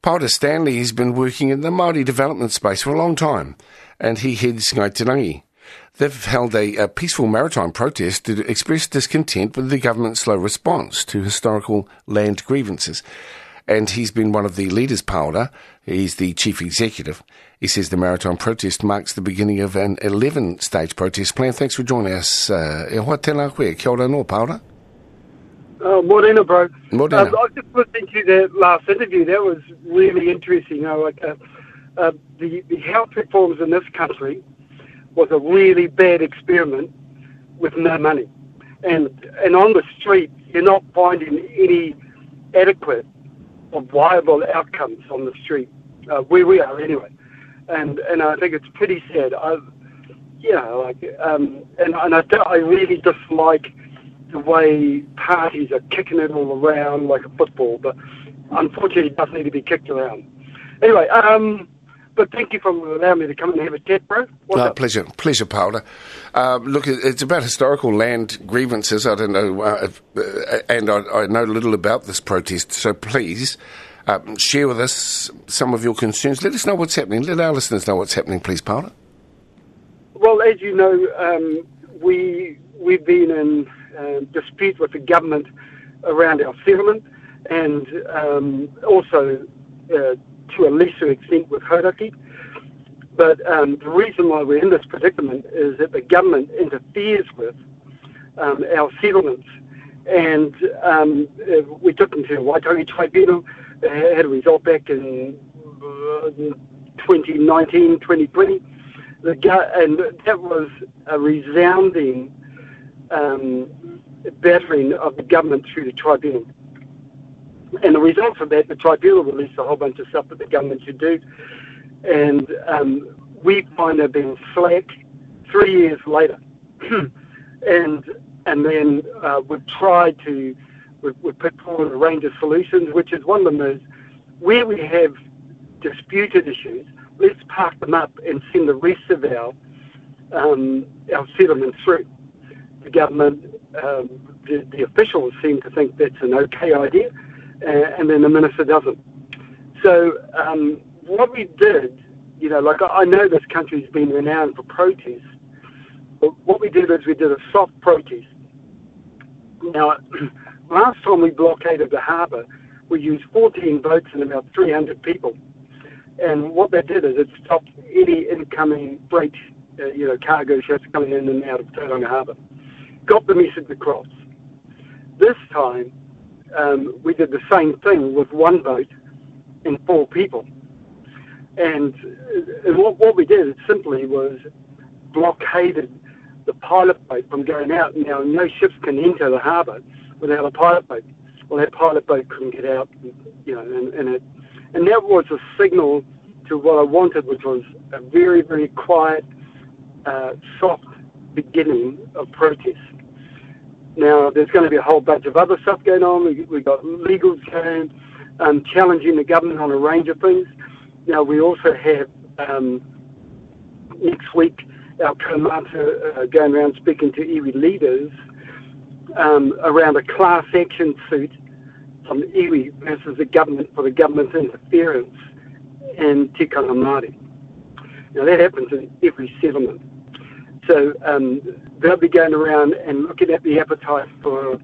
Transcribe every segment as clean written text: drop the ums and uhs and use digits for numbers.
Paota Stanley has been working in the Māori development space for a long time, and he heads Ngāi Te Rangi. They've held a peaceful maritime protest to express discontent with the government's slow response to historical land grievances. And he's been one of the leaders, Paota. He's the chief executive. He says the maritime protest marks the beginning of an 11-stage protest plan. Thanks for joining us. E hoa tēnā koe. Kia ora no, Paota. Morena, bro. Morena. I was just listening to that last interview. That was really interesting. The health reforms in this country was a really bad experiment with no money. And on the street, you're not finding any adequate or viable outcomes on the street, where we are anyway. And I think it's pretty sad. I really dislike the way parties are kicking it all around like a football, but unfortunately it does need to be kicked around. Anyway, but thank you for allowing me to come and have a chat, bro. Pleasure, Paota. Look, it's about historical land grievances. I don't know, and I know little about this protest, so please share with us some of your concerns. Let us know what's happening. Let our listeners know what's happening, please, Paota. Well, as you know, we've been in dispute with the government around our settlement, and also to a lesser extent with Hauraki. But the reason why we're in this predicament is that the government interferes with our settlements. And we took them to the Waitangi Tribunal, had a result back in 2019, 2020. And that was a resounding battering of the government through the tribunal. And the result of that, the tribunal released a whole bunch of stuff that the government should do. And we find they've been slack 3 years later. and then we've tried to, we've put forward a range of solutions, which is one of them is, where we have disputed issues, let's park them up and send the rest of our settlements through. The government, the officials seem to think that's an okay idea, and then the minister doesn't. So what we did, I know this country's been renowned for protests, but what we did is we did a soft protest. Now, last time we blockaded the harbour, we used 14 boats and about 300 people. And what that did is it stopped any incoming freight, cargo ships coming in and out of Tauranga Harbour. Got the message across. This time, we did the same thing with one boat and 4 people. And what we did simply was blockaded the pilot boat from going out. Now, no ships can enter the harbour without a pilot boat. Well, that pilot boat couldn't get out, and that was a signal to what I wanted, which was a very, very quiet, soft beginning of protest. Now, there's going to be a whole bunch of other stuff going on. We've got legals going, challenging the government on a range of things. Now, we also have, next week, our kaumata going around speaking to iwi leaders around a class action suit from iwi versus the government for the government's interference in tikanga Māori. Now, that happens in every settlement. So they'll be going around and looking at the appetite for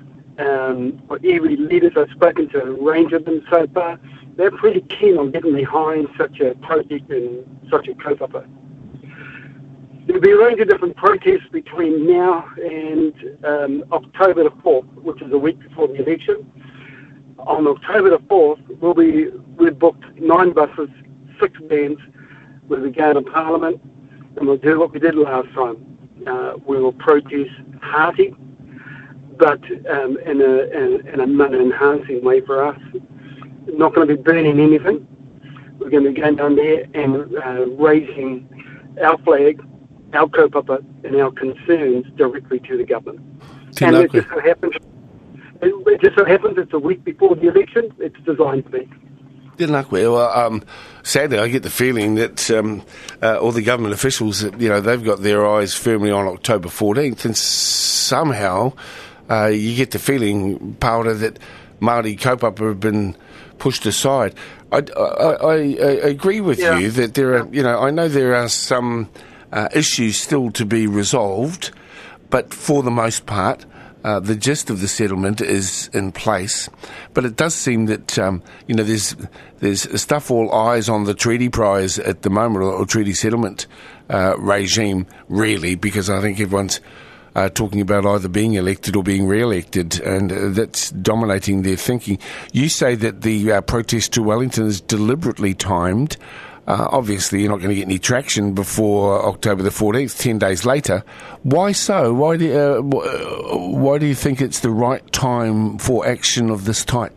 iwi leaders. I've spoken to a range of them so far. They're pretty keen on getting behind such a project and such a kaupapa. There'll be a range of different protests between now and October the 4th, which is a week before the election. On October the 4th, we've booked 9 buses, 6 bands. We'll be going to Parliament, and we'll do what we did last time. We will protest hearty, but in a money-enhancing way for us. Not going to be burning anything. We're going to be going down there and raising our flag, our kaupapa, and our concerns directly to the government. And it just so happens it's a week before the election. It's designed to be. Well, sadly, I get the feeling that all the government officials, they've got their eyes firmly on October 14th, and somehow you get the feeling, Paota, that Māori kaupapa have been pushed aside. I agree with you that there are, I know there are some issues still to be resolved, but for the most part, the gist of the settlement is in place. But it does seem that, there's stuff all eyes on the treaty prize at the moment, or treaty settlement regime, really, because I think everyone's talking about either being elected or being re-elected, and that's dominating their thinking. You say that the protest to Wellington is deliberately timed. Obviously, you're not going to get any traction before October the 14th, 10 days later. Why so? Why do you think it's the right time for action of this type?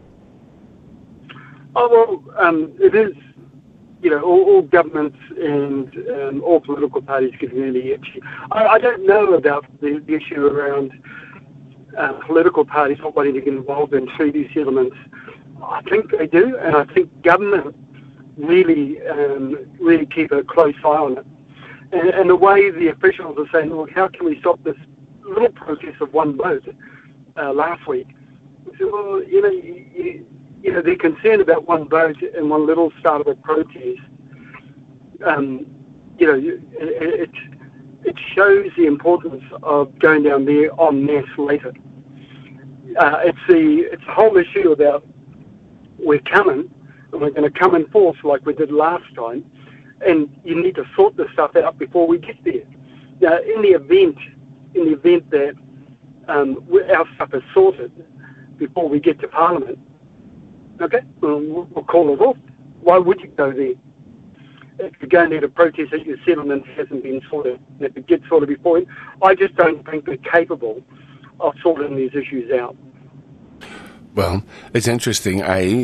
Oh, well, it is. All governments and all political parties can really actually. I don't know about the issue around political parties not wanting to get involved in treaty settlements. I think they do, and I think government really keep a close eye on it. And the way the officials are saying, well, how can we stop this little protest of one vote last week? So, well, they're concerned about one vote and one little start of a protest. It shows the importance of going down there en masse later. It's the whole issue about we're coming and we're going to come in force like we did last time, and you need to sort this stuff out before we get there. Now, in the event that our stuff is sorted before we get to Parliament, okay, we'll call it off. Why would you go there? If you're going there to protest that your settlement hasn't been sorted, and if it gets sorted before it, I just don't think they're capable of sorting these issues out. Well, it's interesting,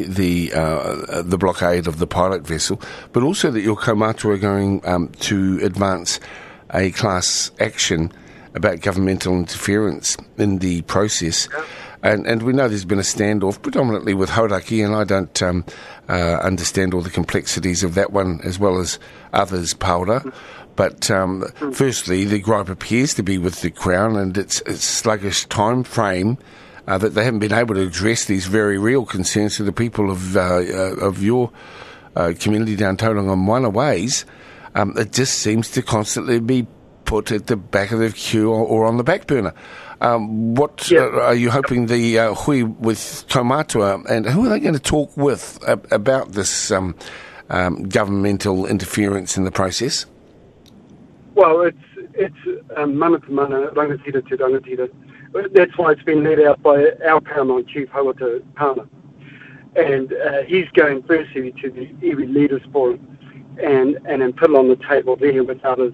the blockade of the pilot vessel, but also that your kaumātua are going to advance a class action about governmental interference in the process. And we know there's been a standoff predominantly with Hauraki, and I don't understand all the complexities of that one as well as others, Paula. But firstly, the gripe appears to be with the Crown and its sluggish time frame that they haven't been able to address these very real concerns to the people of your community down Tauranga Moana ways. It just seems to constantly be put at the back of the queue or on the back burner. What are you hoping the hui with kaumātua, and who are they going to talk with about this governmental interference in the process? Well, it's mana to mana, rangatira to rangatira. That's why it's been led out by our paramount chief, Hawata Pana. And he's going firstly to the iwi Leaders Forum and then put it on the table there with others.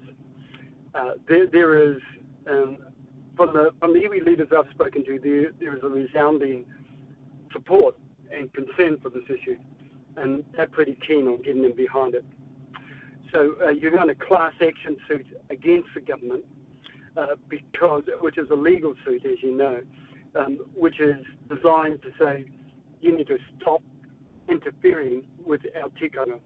There is, from the iwi leaders I've spoken to, there is a resounding support and concern for this issue. And they're pretty keen on getting them behind it. So you're going to class action suit against the government, which is a legal suit, as you know, which is designed to say you need to stop interfering with our tikanga.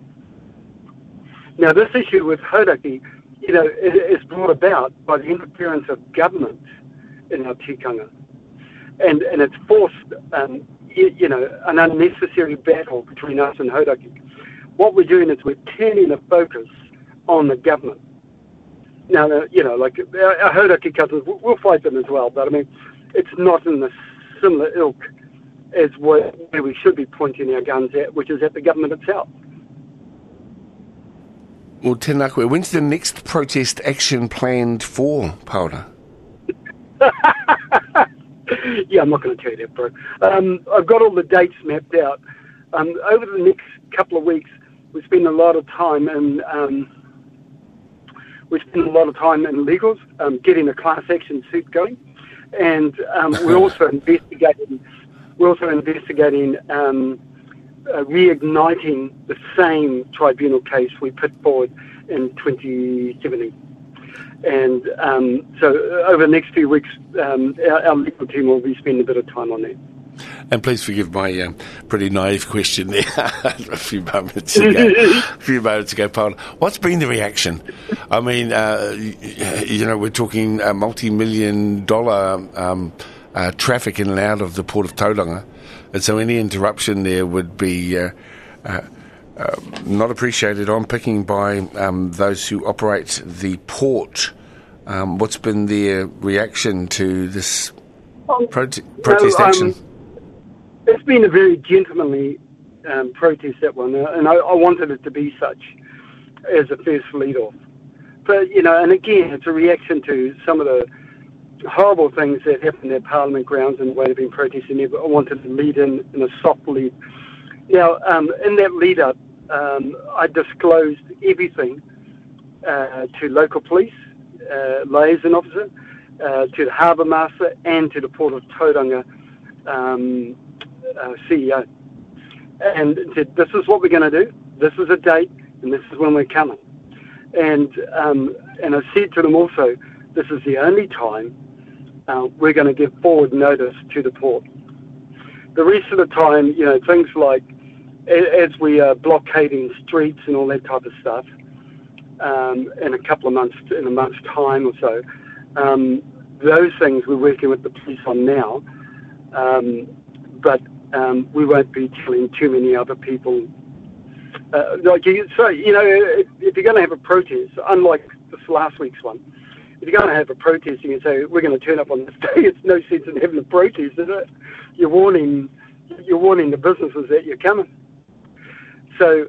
Now, this issue with Hauraki, is brought about by the interference of government in our tikanga, and it's forced, an unnecessary battle between us and Hauraki. What we're doing is we're turning the focus on the government. Now, like our Hauraki cousins, we'll fight them as well, but I mean, it's not in the similar ilk as where we should be pointing our guns at, which is at the government itself. Well, tēnā koe, when's the next protest action planned for, Paula? Yeah, I'm not going to tell you that, bro. I've got all the dates mapped out. Over the next couple of weeks, we spend a lot of time in legals, getting a class action suit going, and we're also investigating reigniting the same tribunal case we put forward in 2017. And so over the next few weeks, our legal team will be spending a bit of time on that. And please forgive my pretty naive question there a few moments ago, Paul. What's been the reaction? I mean, we're talking $multi-million traffic in and out of the Port of Tauranga. And so any interruption there would be not appreciated on picking by those who operate the port. What's been their reaction to this protest action? It's been a very gentlemanly protest, that one, and I wanted it to be such as a first lead-off. But, and again, it's a reaction to some of the horrible things that happened at Parliament grounds and the way they've been protesting. I wanted to lead in a soft lead. Now, in that lead-up, I disclosed everything to local police, liaison officer, to the harbour master, and to the Port of Tauranga CEO, and said, "This is what we're going to do. This is a date, and this is when we're coming." And I said to them also, "This is the only time we're going to give forward notice to the port. The rest of the time, things like as we are blockading streets and all that type of stuff, in a month's time or so, those things we're working with the police on now, but we won't be telling too many other people." If you're going to have a protest, unlike this last week's one, if you're going to have a protest, you can say, "We're going to turn up on this day." It's no sense in having a protest, is it? You're warning the businesses that you're coming. So,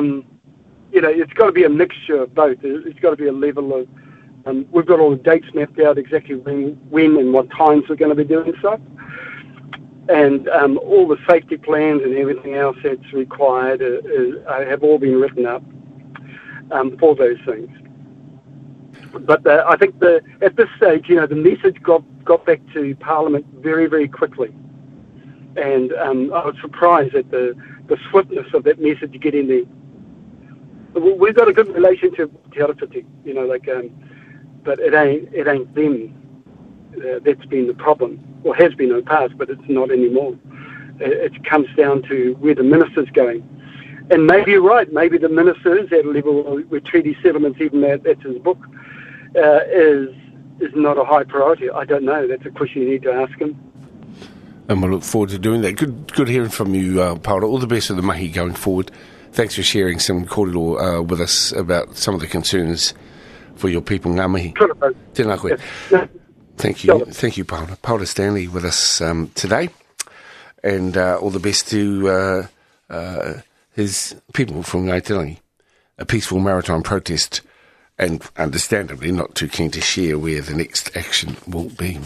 it's got to be a mixture of both. It's got to be a level of, we've got all the dates mapped out exactly when and what times we're going to be doing stuff. And all the safety plans and everything else that's required have all been written up for those things. But I think at this stage, the message got back to Parliament very, very quickly. And I was surprised at the swiftness of that message getting there. We've got a good relationship with Te Arawhiti, but it ain't them. That's been the problem, or has been in the past, but it's not anymore. It comes down to where the minister's going. And maybe you're right, maybe the minister is at a level where treaty settlements, even though that's his book, is not a high priority. I don't know. That's a question you need to ask him. And we'll look forward to doing that. Good hearing from you, Paula. All the best with the mahi going forward. Thanks for sharing some kōrero with us about some of the concerns for your people, ngā mihi. Tēnā koe. Yes. Thank you, Paula. Paula Stanley with us today, and all the best to his people from Ngaitarangi. A peaceful maritime protest, and understandably not too keen to share where the next action will be.